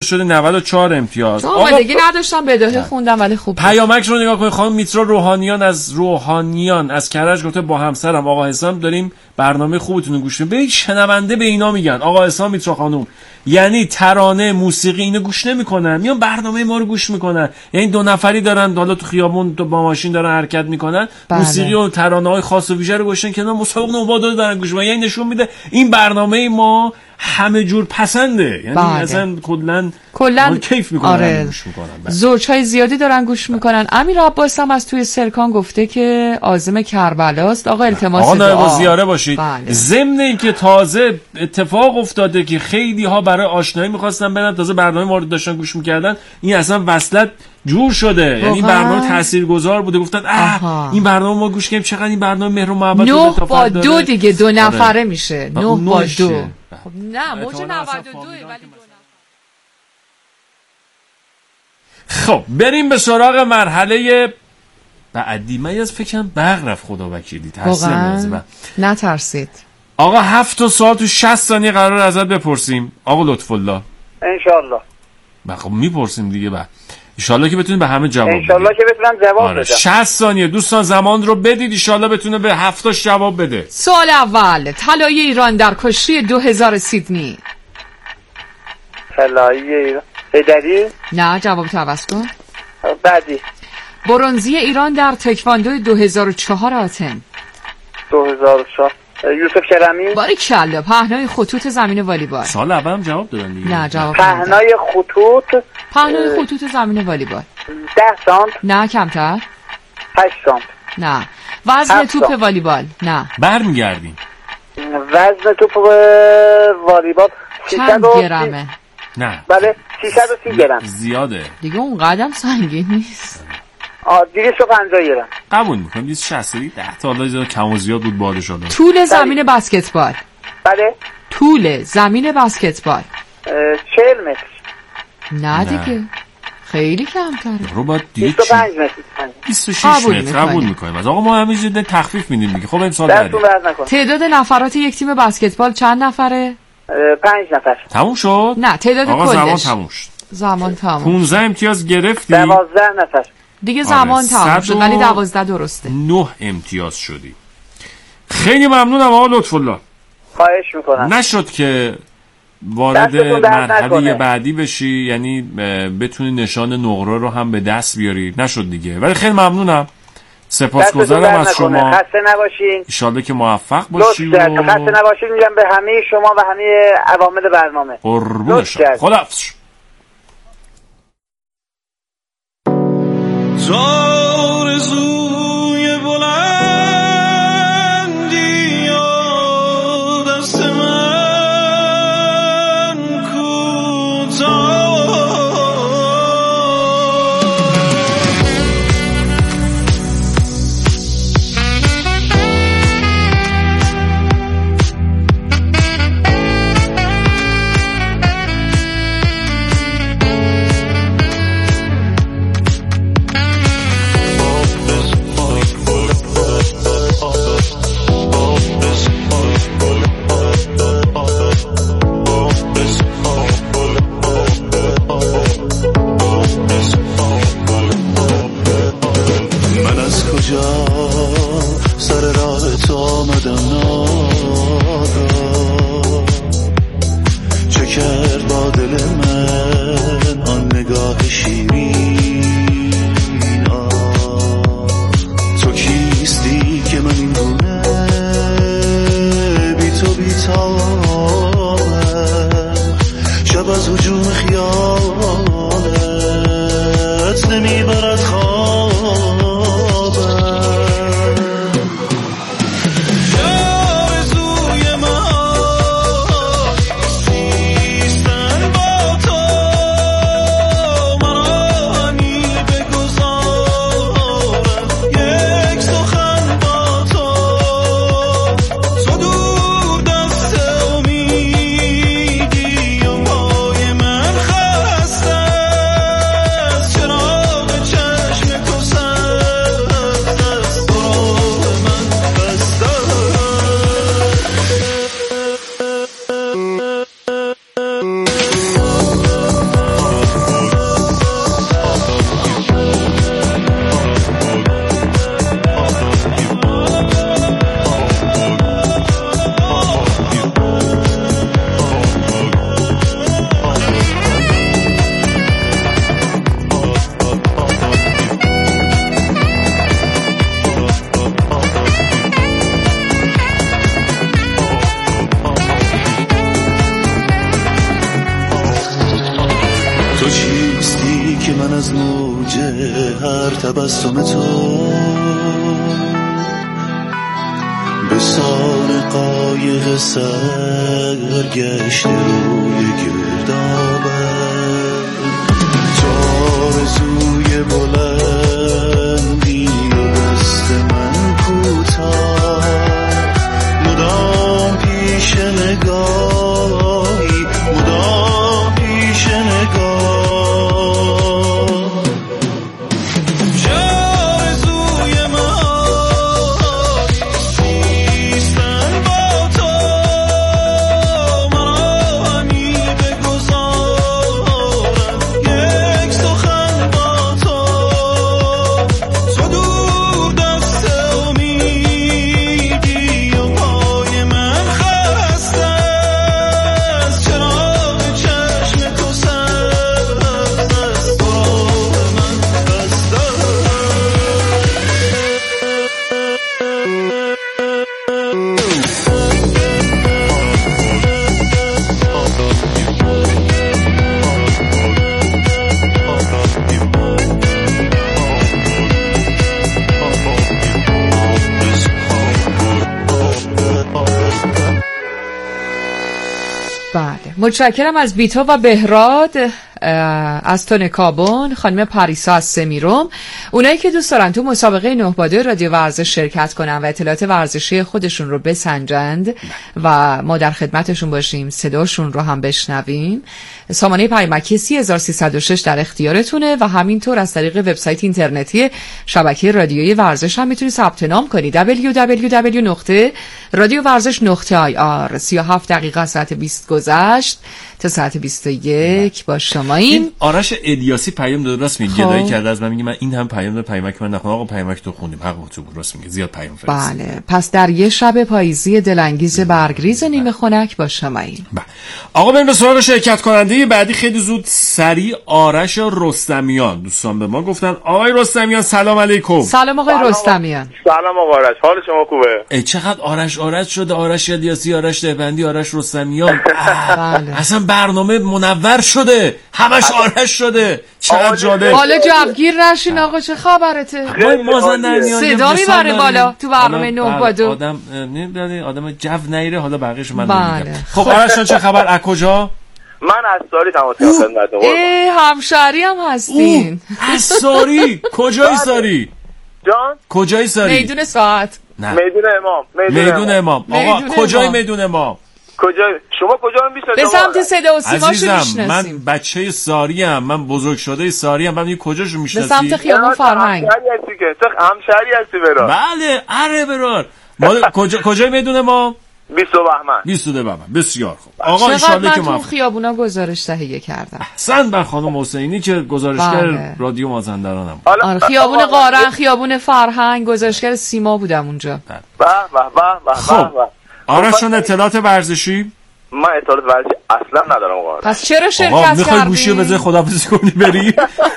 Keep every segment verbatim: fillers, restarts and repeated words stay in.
شده نود و چهار امتیاز. آمادگی نداشتم بداهه خوندم ولی خوب. پیامک رو نگاه کنید. خانم میترا روحانیان از روحانیان از کرج گفته با همسرم آقا حسام داریم برنامه خوبتون رو گوش میدیم. به شنونده به اینا میگن آقا حسام میترا خانم، یعنی ترانه موسیقی اینو گوش نمیکنن، میان برنامه ما رو گوش میکنن. یعنی دو نفری دارن حالا تو خیابون تو با ماشین دارن حرکت میکنن، بله. موسیقی و ترانه‌های خاص و ویژه رو گوشن که مسابقه نوبادو دارن گوش میکنن. یعنی نشون میده این برنامه ما همه جور پسنده، یعنی بله. اصلا کلا کلا کیف میکنن. آره. گوش میکنن. زوجهای زیادی دارن گوش میکنن. امیر عباس هم از توی سرکان گفته که عازم کربلاست. آقا التماس دعا. آقا زیاره باشید. بله. ضمن اینکه تازه اتفاق افتاده که خیلی ها برای آشنایی میخواستن برن، تازه برنامه ما رو داشتن گوش میکردن، این اصلا وصلت جور شده. یعنی برنامه تاثیرگذار بوده، گفتن اه این برنامه ما گوش کردیم چقدر این برنامه مهر و محبت نه با دو دیگه دو نفره آره. میشه نه با دو. خب نه موج نود و دو ولی خب بریم به سراغ مرحله بعدی. من از فکرم برق رفت خدا وکیلی. ترسیدم. نه ترسید. آقا هفت تا سوال تو شصت ثانیه قرار ازت بپرسیم آقا لطف الله. ان شاء الله. خب میپرسیم دیگه بعد ان شاء الله که بتونید به همه جواب بدید. ان شاء الله که بتونم جواب آره. بدم. شصت ثانیه دوستان زمان رو بدید، ان شاء الله بتونه به هفت تاش جواب بده. سوال اول، طلای ایران در کشتی دو هزار سیدنی. طلای ایران بدری؟ نه جواب تو عوض کن. بعدی. برنزی ایران در تکواندو دو هزار و چهار آتن. دو هزار و چهار یوسف کرمی. باریکلا. پهنای خطوط زمین والیبال. سال اول هم جواب دادن دیگه. نه جواب پهنای خطوط پهنای خطوط زمین والیبال. ده سانت. نه کمتر. هشت سانت. نه. وزن توپ والیبال. نه. برمیگردیم. وزن توپ والیبال چند گرمه؟ نه. بله سیصد و سی گرم. زیاده. دیگه اون قدم سنگین نیست. آ دیگه شو پنجاه گرم. قبول میکنم. بیست شصت ده تا حالا کم و زیاد بود بالا شده. طول زمین بسکتبال. بله. طول زمین بسکتبال. چهل متر. نه دیگه. خیلی کمتره. رو باید دیگه بیست و پنج متر. بیست و شش متر قبول میکنیم. از آقا ما همینجوری ده تخفیف میدیم دیگه. خب امسال بعد. تعداد نفرات یک تیم بسکتبال چند نفره؟ پنج نفر. تموم شد؟ نه تعداد آقا کلش. زمان تموم شد. زمان تموم. پانزده امتیاز گرفتی. دوازده نفر. دیگه زمان آره. تموم شد ولی دوازده درسته. نه امتیاز شدی. خیلی ممنونم آقا لطف الله. خواهش میکنم. نشد که وارد مرحله بعدی بشی، یعنی بتونی نشان نقره رو هم به دست بیاری. نشد دیگه ولی خیلی ممنونم. سپاسگزارم از شما. خسته نباشین. ان شاءالله که موفق باشی. و... خسته نباشین میگم به همه شما و همه عوامل برنامه. قربون شما. خداحافظ. آرزوی بلندی و دست من کوتاه من از موج هر تبسم تو به سان قایق سرگشت روی گردابه تو آرزوی بلندی و دست من کوتاه مدام پیش نگاهی مدام پیش نگاه متشکرم از بیتا و بهراد از تون کابون، خانم پریسا از سمیروم. اونایی که دوست دارن تو مسابقه نه باده رادیو ورزش شرکت کنن و اطلاعات ورزشی خودشون رو بسنجند و ما در خدمتشون باشیم، صداشون رو هم بشنویم، سامانه پیامکی سه هزار و سیصد و شش در اختیارتونه و همینطور از طریق وبسایت اینترنتی شبکه رادیویی ورزش هم میتونید ثبت نام کنید دبلیو دبلیو دبلیو دات رادیو ورزش دات آی آر. سی و هفت دقیقه ساعت بیست گذشت تا ساعت بیست و یک با شما. این آرش الیاسی پیام داد، راست میگه، گدایی کرده از من، میگه من این هم پیام داد پیامک من نخونم. آقا پیامک تو خوندیم، حق تو بود، راست میگه، زیاد پیام فرستاد. بله، پس در یه شب پاییزی دلانگیز برگریز نیمه خنک با شما این. بله آقا بریم به سراغ شرکت کننده بعدی. خیلی زود سریع آرش رستمیان دوستان به ما گفتن. آقای رستمیان سلام علیکم. سلام آقای رستمیان. سلام آقا آرش، حال شما خوبه؟ ای چقدر آرش آرش شده، آرش الیاسی، آرش دهبندی، آرش رستمیان. بله. اصلا برنامه منور شده، همش آرش شده، چقدر جالب. حالا جوگیر نشین آقا، چه خبرته؟ ما مازندرانیان صدا میبره بالا تو برنامه نه باده. آدم نمیدونی، آدم جو نیره. حالا بقیه‌شو من بله. میگم. خب آرش چه خبر، از کجا؟ من از ساری تماس گرفتم خدمتتون. ای همشهری هم هستین. از ساری؟ کجای ساری؟ جان؟ کجای ساری؟ میدون ساعت. نه. میدون امام. میدون امام. آقا کجای میدون امام؟ کجای شما کجا رو میشناسید؟ به سمت صدا و سیماشو میشناسیم. میشناسیم. من بچه ساری ام، من بزرگ شده ساری ام. من کجاشو میشناسی؟ به سمت خیابون فرهنگ. همشهری هستی که تو همشهری هستی برار. بله اره برار. ما کجا کجای میدون ما؟ بیست بهمن. بیست بهمن. بسیار خوب. آقا ان شاءالله که ما خیابونا گزارش تهیه کردم. احسن بر خانم حسینی که گزارشگر بله. رادیو مازندرانم. آره خیابون قارن، خیابون فرهنگ، گزارشگر سیما بودم اونجا. به به به به. خب آرش جان اطلاعات ورزشی؟ من اطلاعات ورزشی اصلا ندارم آقا. پس چرا شرکت کردی؟ میخوای گوشی بزنی خداحافظی کنی بری؟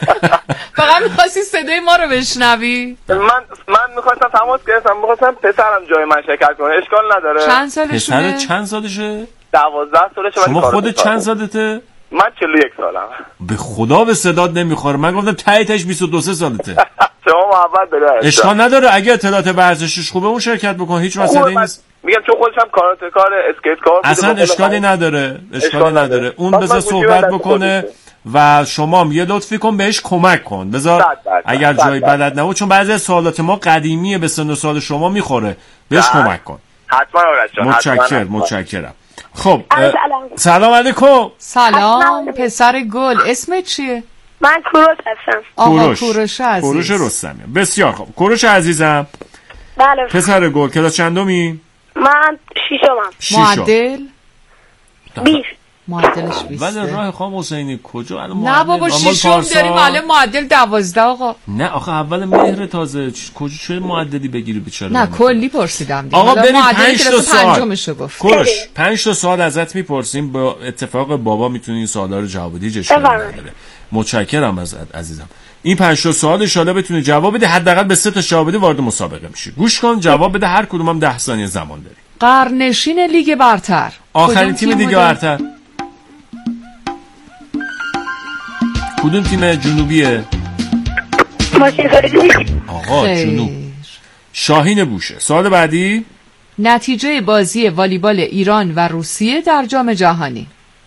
فقط می‌خواستی صدای ما رو بشنوی؟ من من می‌خواستم تماس گرفتم، می‌خواستم پسرم جای من شرکت کنه، اشکال نداره. چند سالشه؟ پسر چند سالشه؟ دوازده سالشه. شما خودت چند سالته؟ من چهل و یک سالم. به خدا به صدات نمیخوره. من گفتم ته تهش بیست و دو سالته. شما محبت بده. اشکال نداره، اگه اطلاعات ورزشیش خوبه اون شرکت بکن، هیچ مسئله‌ای نیست. میگم چون خودش هم کاراته کار، اسکیت کار، اصلا اشکالی نداره، اشکالی نداره. اون بذار صحبت بکنه و شما هم یه لطفی کن بهش کمک کن. بذار اگر جای بلد نبود، چون بعضی از سوالات ما قدیمیه، به سن و سال شما میخوره، بهش کمک کن. حتما آرش جان. متشکرم متشکرم. خب سلام علیکم. سلام پسر گل، اسمت چیه؟ من کوروش هستم. آقا کوروش عزیز. کوروش رستمیان. بسیار خوب. کوروش عزیزم. بله. پسر گل، کلاس چندمی؟ من ششمم. معدل؟ بیست. معدلش بیست. ولی راه خانم حسینی کجا الان؟ نه بابا ششم داریم الان، معدل دوازده آقا. نه آخه اول مهر تازه، کجا چه معدلی بگیری بیچاره؟ نه کلی پرسیدم دیگه. آقا بریم پنج تا سوال. کوروش پنج تا سوال ازت میپرسیم، با اتفاق بابا میتونی این سوالا رو جواب بدی، اشکالی نداره. متشکرم ازت عزیزم. این پنج تا سوال ان شاءالله بتونی جواب بدی، حداقل به سه تا جواب بدی وارد مسابقه میشی. گوش کن جواب بده، هر کدوم هم ده ثانیه زمان داری. قرنشین لیگ برتر، آخرین تیم لیگ برتر. کدوم تیم جنوبیه؟ ماشین خریدی. آقا خیر. جنوب. شاهین بوشه. سوال بعدی. نتیجه بازی والیبال ایران و روسیه در جام جهانی.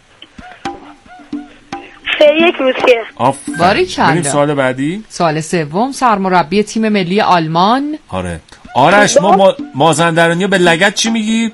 سه یک روسیه. آفرین. باریکلا. بریم سوال بعدی. سوال سوم، سرمربی تیم ملی آلمان. آره آرش، ما ما- مازندرانی به لگد چی میگی؟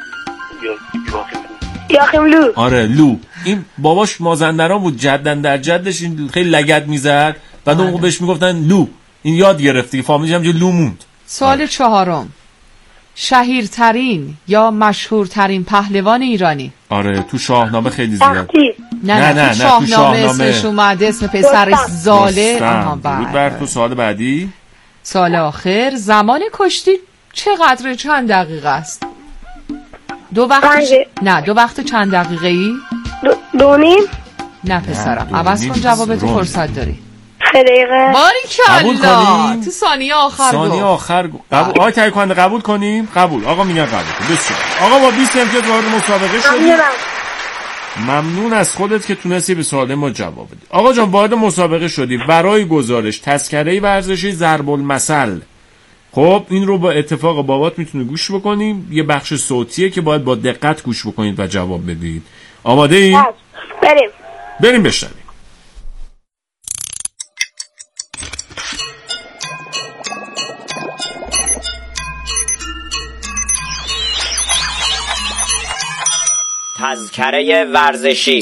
یاخیم لو. آره لو. این باباش مازندران بود، جدن در جدش این خیلی لگد میزد، بعد اون بهش میگفتن لو. این یاد گرفتی، فامیلش هم جو لو موند. سوال آره. چهارم، شهیرترین یا مشهورترین پهلوان ایرانی. آره تو شاهنامه خیلی زیاد. تختی. نه نه، نه, نه، تو نه، تو شاهنامه, شاهنامه. اسمش اومده، اسم پسرش رستم. زاله. آها رستم. درود بر تو. بله. سوال بعدی. سال آخر، زمان کشتی چقدر، چند دقیقه است؟ دو وقت پنج. نه دو وقت چند دقیقه ای؟ دو- دو نیم. نه پسرم، دو عوض نیم کن جواب تو، روم. فرصت داری. سه دقیقه. قبول باریکلا، کنیم؟ تو ثانیه آخر ثانیه گفت. آخر گو- قبول. آقای تایید کننده قبول کنیم؟ قبول. آقا میگن قبول کن. بسیار. آقا با بیست امتیاز وارد مسابقه شدیم. ممنونم. ممنون از خودت که تونستی به سوال ما جواب بدی. آقا جان وارد مسابقه شدی. برای گزارش تذکره ورزشی ضرب المثل. خب این رو با اتفاق بابات میتونی گوش بکنیم. یه بخش صوتیه که باید با دقت گوش بکنید و جواب بدید. آماده ای؟ بریم. بریم بشنویم. تذکره ورزشی.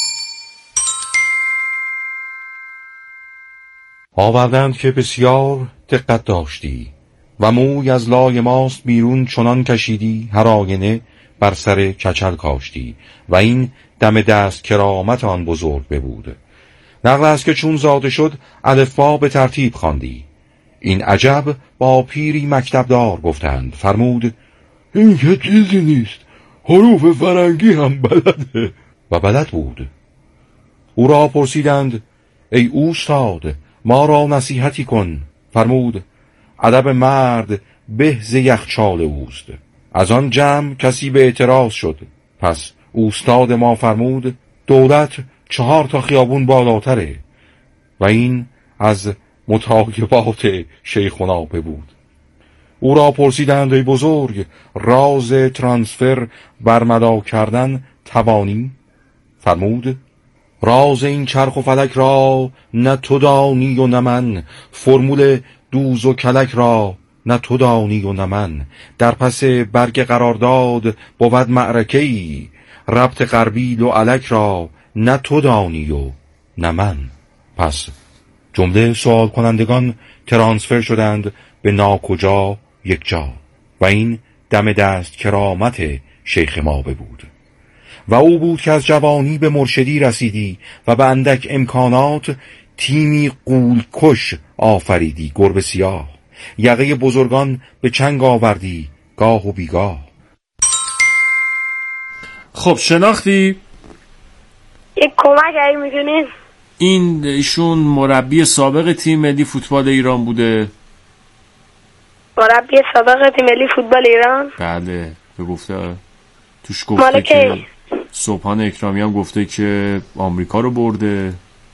آوردند که بسیار دقت داشتی و موی از لای ماست بیرون چنان کشیدی، هر آینه بر سر کچل کاشتی و این دم دست کرامت آن بزرگ ببود. نقل است که چون زاده شد الفبا به ترتیب خواندی. این عجب با پیری مکتبدار گفتند، فرمود این که چیزی نیست، حروف فرنگی هم بلده. و بلد بود. او را پرسیدند ای اوستاد ما را نصیحتی کن. فرمود ادب مرد به ز یخچال اوست. از آن جمع کسی به اعتراض شد. پس اوستاد ما فرمود دولت چهار تا خیابون بالاتره و این از متاجبات شیخنا بود. او را پرسیدند ای بزرگ راز ترانسفر برملا کردن توانی؟ فرمود راز این چرخ و فلک را نه تو دانی و نه من، فرمول دوز و کلک را نه تو دانی و نه من، در پس برگ قرارداد بود معرکه‌ای، ربط غربیل و الک را نه تو دانی و نه من. پس جمله سوال کنندگان ترانسفر شدند به ناکجا یک جا و این دم دست کرامت شیخ ما بود. و او بود که از جوانی به مرشدی رسیدی و به اندک امکانات تیمی غولکش آفریدی، گربه سیاه، یقه بزرگان به چنگ آوردی گاه و بیگاه. خب شناختی؟ یک کمک اگه میتونین. این ایشون مربی سابق تیم ملی فوتبال ایران بوده. مربی سابق تیم ملی فوتبال ایران. بله به گفته توش مال گفته که کی؟ صبحان اکرامی هم گفته که آمریکا رو برده.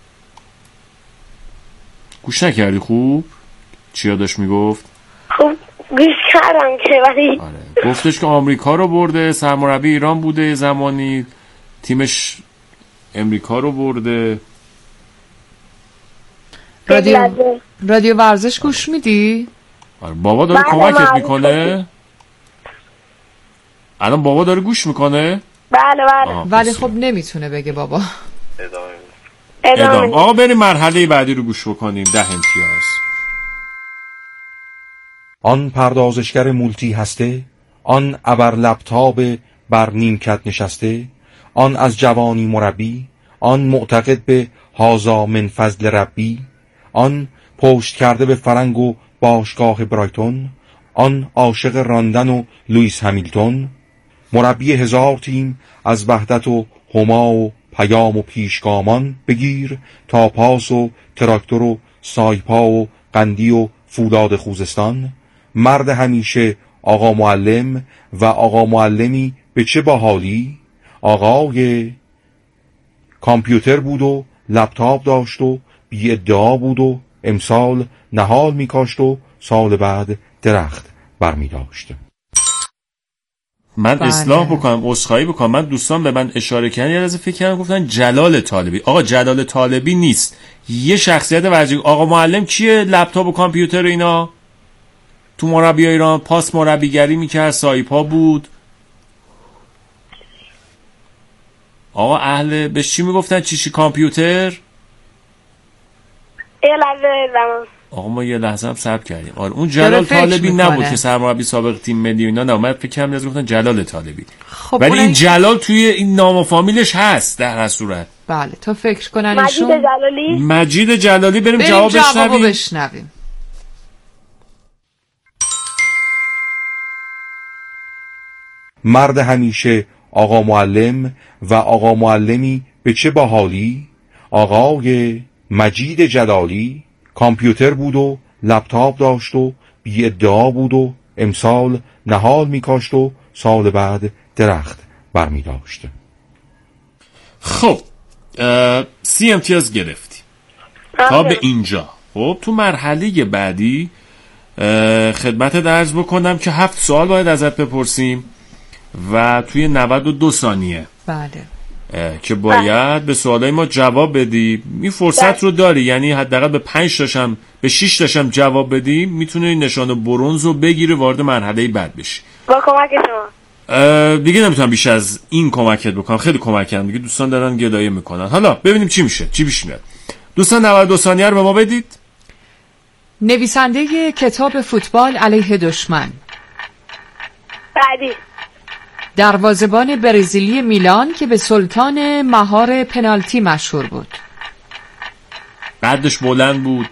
گوش نکردی خوب چیا داشت میگفت؟ خب گوش کردم که ولی آره. گفتش که آمریکا رو برده، سرمربی ایران بوده زمانی، تیمش امریکا رو برده. رادیو رادیو ورزش گوش میدی؟ آره. بابا داره بله، کمکت معروف میکنه. الان بابا داره گوش میکنه. بله بله. آه، ولی بسیار. خب نمیتونه بگه بابا. ادام. ادامه. آقا بریم مرحله بعدی رو گوش بکنیم. ده امتیاز. آن پردازشگر مولتی هسته، آن ابر لپتاپ بر نیمکت نشسته، آن از جوانی مربی، آن معتقد به هازا من فضل ربی، آن پشت کرده به فرنگ و باشگاه برایتون، آن عاشق راندن و لوئیس همیلتون، مربی هزار تیم از وحدت و هما و پیام و پیشگامان بگیر تا پاس و تراکتور و سایپا و قندی و فولاد خوزستان، مرد همیشه آقا معلم و آقا معلمی به چه باحالی، آقای کامپیوتر بود و لپتاپ داشت و بی ادعا بود و امسال نهال میکاشت و سال بعد درخت برمی داشت. من بله. اصلاح بکنم، عذرخواهی بکنم. من دوستان به من اشاره کردن یه لحظه فکر کردم گفتن جلال طالبی. آقا جلال طالبی نیست، یه شخصیت ورزشی. آقا معلم کیه؟ لپتاپ و کامپیوتر اینا تو مربی ایران پاس مربیگری میکرد، سایپا بود. آقا اهل بهش چی میگفتن؟ چیشی کامپیوتر؟ یه لحظه زمان. آقا ما یه لحظه هم صبر کردیم. آره اون جلال طالبی نبود که سرمربی سابق تیم ملی اینا، نه من فکر کنم از گفتن جلال طالبی. خب ولی این اونایی... جلال توی این نام و فامیلش هست در هر صورت. بله تو فکر کنن مجید ایشون جلالی. مجید جلالی. بریم, بریم جواب جوابو بشنویم. بشنویم. مرد همیشه آقا معلم و آقا معلمی به چه باحالی، آقای مجید جلالی کامپیوتر بود و لپتاپ داشت و بی ادعا بود و امسال نهال میکاشت و سال بعد درخت برمی داشت. خب سی امتیاز گرفتی تا به اینجا. خب تو مرحله بعدی خدمت عرض بکنم که هفت سوال باید ازت بپرسیم و توی نود و دو ثانیه بله که باید به سوالای ما جواب بدی. این فرصت رو داری، یعنی حداقل به پنج تاشم به شش تاشم جواب بدی میتونی نشان برنز رو بگیری، وارد مرحله بعد بشی. با کمک شما دیگه نمیتونم بیش از این کمکت بکنم، خیلی کمکم دیگه. دوستان دارن گدایه میکنن. حالا ببینیم چی میشه، چی پیش میاد. دوستان نود و دو ثانیه رو به ما بدید. نویسنده کتاب فوتبال علیه دشمن. بعدی دروازه‌بان برزیلی میلان که به سلطان مهار پنالتی مشهور بود. قدش بلند بود.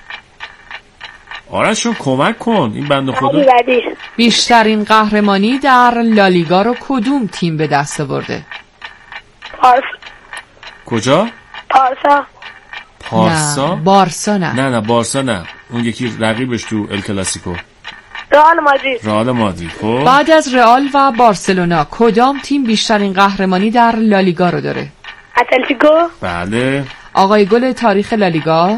آرشون کمک کن این بنده خدا. بعدی بعدی بیشترین قهرمانی در لالیگا رو کدوم تیم به دست آورده؟ پارس کجا؟ پارسا پارسا؟ نه بارسا نه. نه نه بارسا نه، اون یکی رقیبش تو ال کلاسیکو. رئال مادرید. رئال مادرید. خب بعد از رئال و بارسلونا کدام تیم بیشترین قهرمانی در لالیگا رو داره؟ اتلتیکو. بله. آقای گل تاریخ لالیگا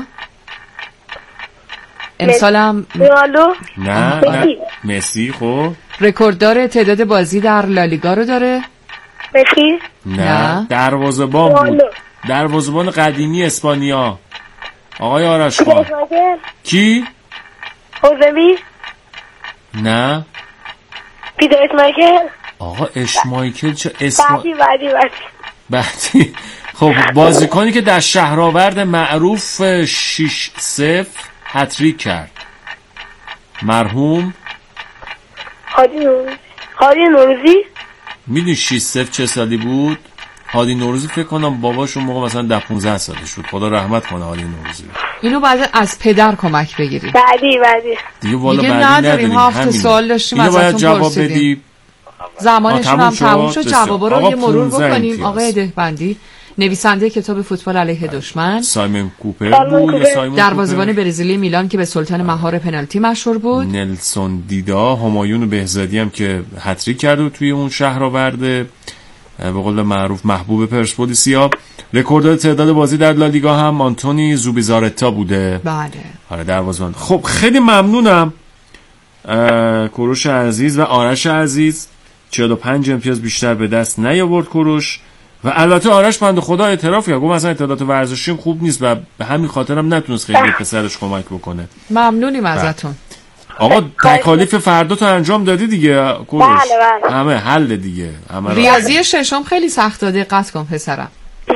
امسالم رونالدو. نه نه مسی. خب رکورددار تعداد بازی در لالیگا رو داره؟ مسی. نه دروازه‌بان بود، دروازه‌بان قدیمی اسپانیا. آقای آرش خان. کی؟ اوزمی. نه پیتر اشمایکل. آقا اشمایکل چه اسم بعدی بعدی بعدی بعدی خب بازیکنی که در شهرآورد معروف شش صفر هتریک کرد، مرحوم هادی نوروزی. هادی نوروزی. میدونی شش صفر چه سالی بود؟ هادی نوروزی فکر کنم باباشون موقع مثلا ده پانزده سالش بود. خدا رحمت کنه هادی نوروزی. اینو بعد از پدر کمک بگیری. بعدی بعدی دیگه والا دیگه بعدی نداریم. نداریم. هفت سوال داشتیم اینو باید ازتون جواب پرسیدیم. بدی. زمانشون هم تموم شد. جوابا رو یه مرور بکنیم. امتیاز. آقای دهبندی نویسنده کتاب فوتبال علیه دشمن سایمون کوپر بود یا سایمون دروازه‌بان برزیلی میلان که به سلطان مهار پنالتی مشهور بود. نلسون دیدا همایون بهزادی هم که هتریک کرد و توی اون شهرآورد به قول معروف محبوب پرسپولیسیا. رکورددار تعداد بازی در لالیگا هم آنتونی زوبیزارتا بوده. بله. آره دروازه‌بان. خب خیلی ممنونم کوروش عزیز و آرش عزیز. چهل و پنج امتیاز بیشتر به دست نیاورد کوروش. و البته آرش بنده خدا اعتراف کرد، گفت مثلا اطلاعات ورزشیم خوب نیست و به همین خاطر هم نتونست خیلی پسرش کمک بکنه. ممنونیم ازتون. آقا تکالیف فردا تو انجام دادی دیگه کوروش؟ بله بله. همه حل دیگه. همه ریاضی ششم خیلی سخته، دقت کن پسرم.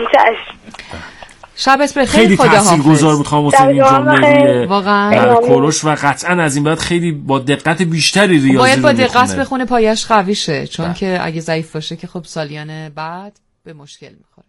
شبت بخیر. خیلی تاثیرگذار بود خانم حسین این جمله واقعا کوروش و قطعا از این بعد خیلی با دقت بیشتری ریاضی باید با دقت بخونه. بخونه پایش قوی شه، چون ده. که اگه ضعیف باشه که خب سالیان بعد به مشکل میخوره.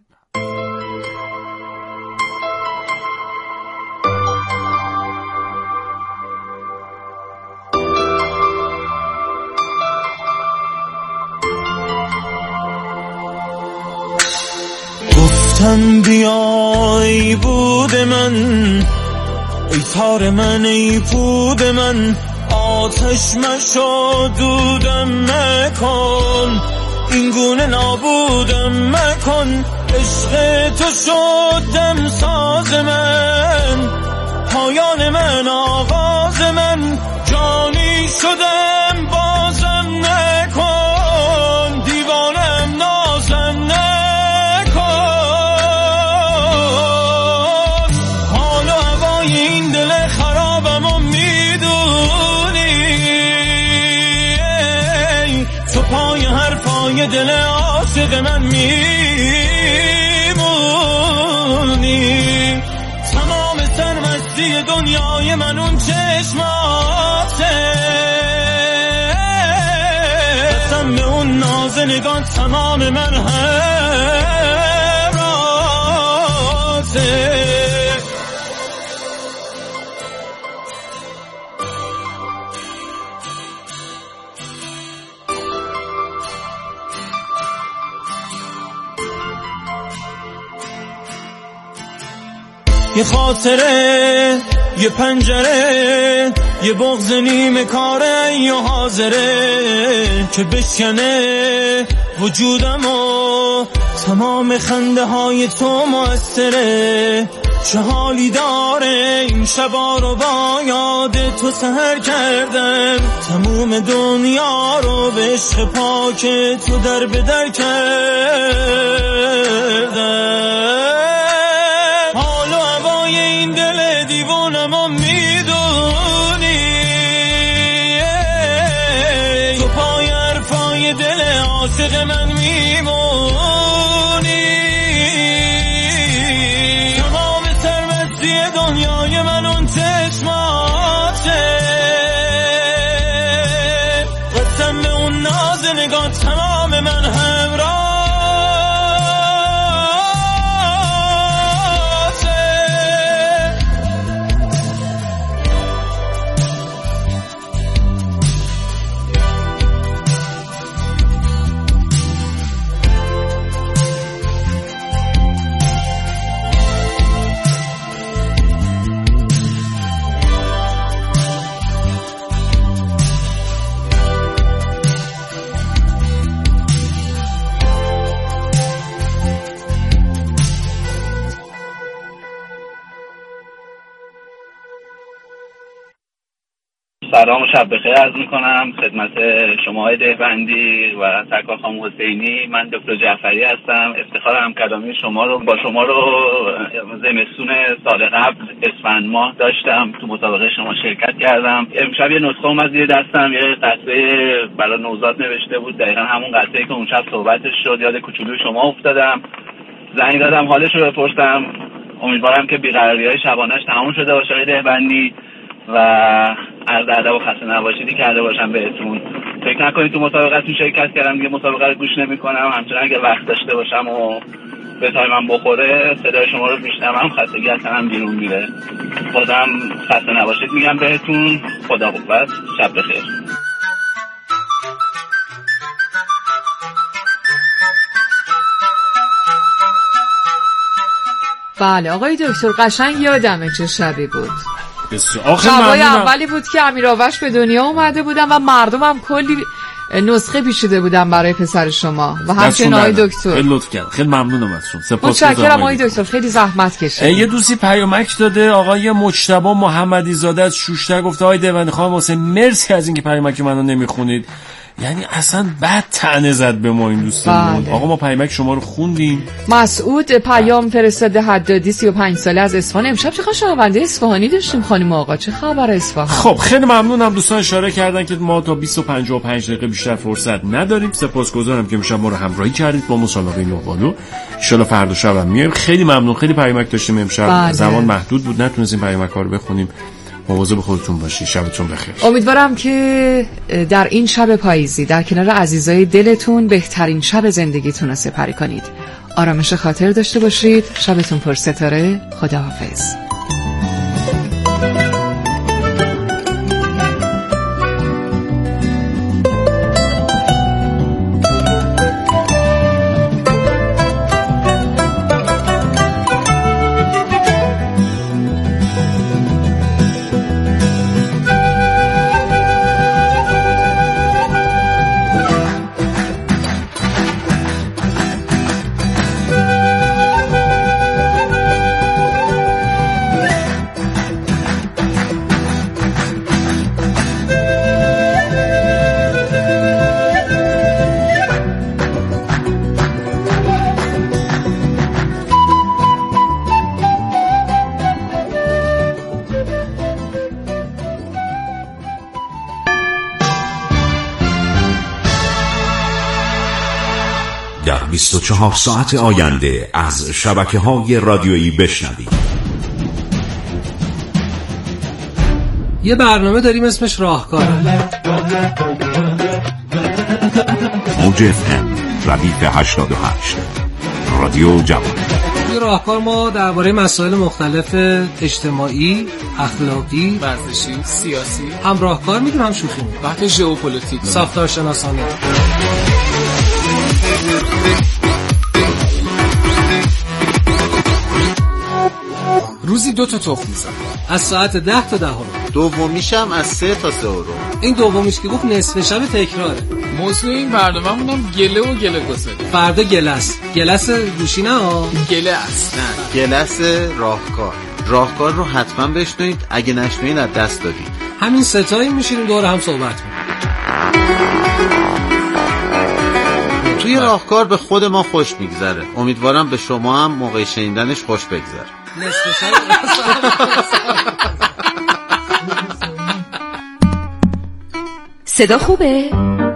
گفتم بیای بود من، ای تار من ای پود من، آتش مشو دودم مکن، این گونه نابودم مکن، عشق تو شد دم ساز من، پایان من آغاز من، جانی شدم بازم نکن، دیوانم نازم نکن. حال و هوای این دل خرابم و میدونی، تو پای حرفای دل عاشق من میمونی. تمام سرمستی دنیای من اون چشماته، قسم به اون ناز نگاه تمام من همراته. یه خاطره، یه پنجره، یه بغض نیمه کاره یا حاضره که بشکنه وجودم و تمام خنده های تو مؤثره. چه حالی داره این شبا رو با یاد تو سحر کردم، تموم دنیا رو به عشق پاک تو در به در کردم. این دل دیوانم و میدونی، تو پای حرفای دل عاشق من میمونی. تمام سرمستی دنیای من اون چشماته، قسم به اون ناز نگاه تمام من همراه. سلام و شب بخیر عرض میکنم خدمت شما های دهبندی و سرکار خانم حسینی. من دکتر جعفری هستم. افتخار همکلامی شما رو با شما رو زمستون سال قبل اسفند ماه داشتم، تو مسابقه شما شرکت کردم. امشب یه نسخه اومد زیر دستم، یه قطعه برای نوزاد نوشته بود، دقیقا همون قطعه‌ای که اون شب صحبتش شد. یاد کوچولوی شما افتادم، زنگ دادم حالش رو بپرسم. امیدوارم که بیقراری‌های شبانه‌اش تموم شده باشه های دهبندی و عرض ادب و خسته نباشیدی کرده باشم بهتون. فکر نکنید تو مسابقه‌تون شرکت کردم دیگه مسابقه رو گوش نمی‌کنم. همچنان اگه وقت داشته باشم و به تایمم بخوره صدای شما رو میشنوم، خستگی از تنم بیرون میره. خودم خسته نباشید میگم بهتون. خدا قوت، شب بخیر. بله آقای دکتر، قشنگ یادمه چه شبی بود. شبای اولی بود که امیرآوش به دنیا اومده بودن و مردم هم کلی نسخه پیچیده بودن برای پسر شما و همچنین آقای دکتر. خیلی لطف کرد، خیلی ممنونم ازتون. متشکرم آقای دکتر، خیلی زحمت کشیدید. یه دوستی پیامک داده، آقای مجتبی محمدی زاده از شوشتر گفته آقای دیوانی خانم حسین مرسی از اینکه پیامک منو نمیخونید. یعنی اصلا بد طعنه زد به ما این دوستمون. آقا ما پیامک شما رو خوندیم. مسعود پیام فرستاده حدادی سی و پنج ساله از اصفهان. امشب چقدر شنونده اصفهانی داشتیم خانم آقا، چه خبر اصفهان؟ خب خیلی ممنونم دوستان اشاره کردن که ما تا بیست و پنج و پنج دقیقه بیشتر فرصت نداریم. سپاسگزارم که امشب ما رو همراهی کردید با مسابقه نوبالو. ان شاءالله فردا شب هم میایم. خیلی ممنون، خیلی پیامک داشتیم امشب. بله. زمان محدود بود نتونستیم پیامک‌ها رو بخونیم. مواظب خودتون باشید. شبتون بخیر. امیدوارم که در این شب پاییزی در کنار عزیزای دلتون بهترین شب زندگیتون رو سپری کنید. آرامش خاطر داشته باشید. شبتون پر ستاره. خداحافظ. بیست و چهار ساعت آینده از شبکه‌های رادیویی بشنوید. یه برنامه داریم اسمش راهکار. موج اف ام ردیف هشتاد و هشت رادیو جوان. توی راهکار ما درباره مسائل مختلف اجتماعی، اخلاقی، ورزشی، سیاسی هم راهکار میگیم هم شوخی میگیم. بحث ژئوپلیتیک، ساختارشناسانه. روزی دو تا تخم میزنم از ساعت ده تا ده رو. دومیشم از سه تا سه رو. این دومیش که گفت نصف شب تکراره. موضوع این برنامه‌مون هم گله و گله گسله. فردا گلس گلس گوشی نه گله است. نه گلس راهکار. راهکار رو حتما بشنوید، اگه نشنوید از دست دادید. همین ستایی میشینیم دور هم صحبت می‌کنیم. توی راهکار به خود ما خوش میگذره. امیدوارم به شما هم موقع شنیدنش خوش بگذره. صدا خوبه؟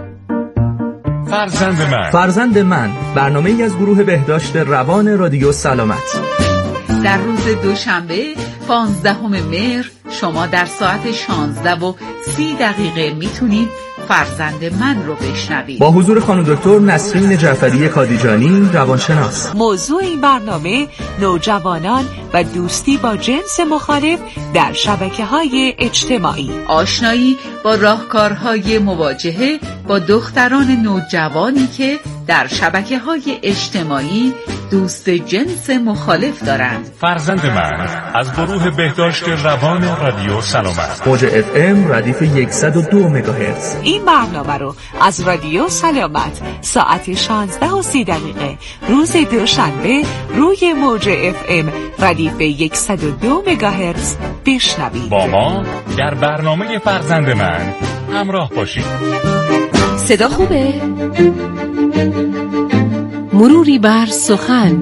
فرزند من فرزند من برنامه ای از گروه بهداشت روان رادیو سلامت. در روز دوشنبه پانزدهم مهر شما در ساعت شانزده و سی دقیقه میتونید فرزند من رو بشنوید با حضور خانم دکتر نسرین جعفری کادیجانی روانشناس. موضوع این برنامه نوجوانان و دوستی با جنس مخالف در شبکه‌های اجتماعی، آشنایی با راهکارهای مواجهه با دختران نوجوانی که در شبکه‌های اجتماعی دوست جنس مخالف دارند. فرزند من از گروه بهداشت روان رادیو سلامت. موج اف ام ردیف صد و دو مگاهرتز. این برنامه رو از رادیو سلامت ساعت شانزده و سی دقیقه روز دوشنبه روی موج اف ام ردیف صد و دو مگاهرتز بشنوید. با ما در برنامه فرزند من همراه باشید. صدا خوبه؟ مروری بر سخن،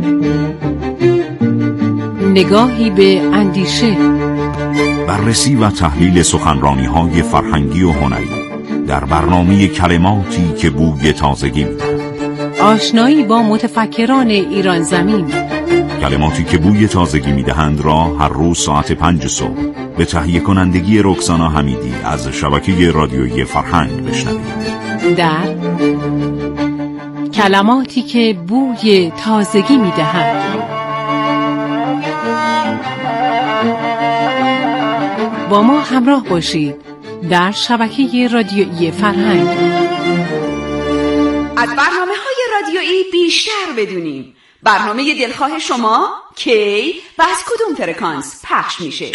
نگاهی به اندیشه، بررسی و تحلیل سخنرانی‌های فرهنگی و هنری در برنامه کلماتی که بوی تازگی می‌دهند. آشنایی با متفکران ایران زمین. کلماتی که بوی تازگی می‌دهند را هر روز ساعت پنج صبح به تهیه کنندگی رکسانا حمیدی از شبکه رادیویی فرهنگ بشنوید. در کلماتی که بوی تازگی می‌دهند. با ما همراه باشید در شبکه رادیویی فرهنگ. از برنامه‌های رادیویی بیشتر بدونیم. برنامه دلخواه شما کی و از کدوم فرکانس پخش میشه؟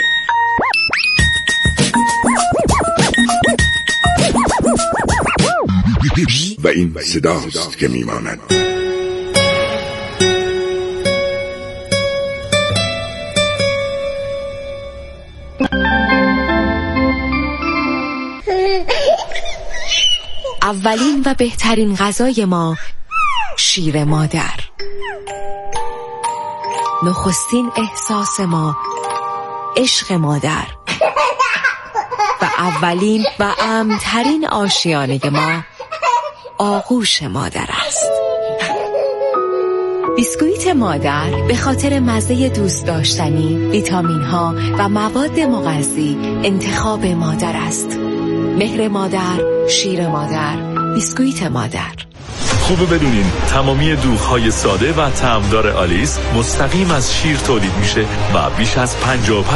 و این صداست که میماند. اولین و بهترین غذای ما شیر مادر. نخستین احساس ما عشق مادر و اولین و امن‌ترین آشیانه ما آغوش مادر است. بیسکویت مادر به خاطر مزه دوست داشتنی، ویتامین ها و مواد مغذی انتخاب مادر است. مهر مادر، شیر مادر، بیسکویت مادر. خوبه بدونین تمامی دوغ‌های ساده و طعمدار آلیس مستقیم از شیر تولید میشه و بیش از پنجاه و پنج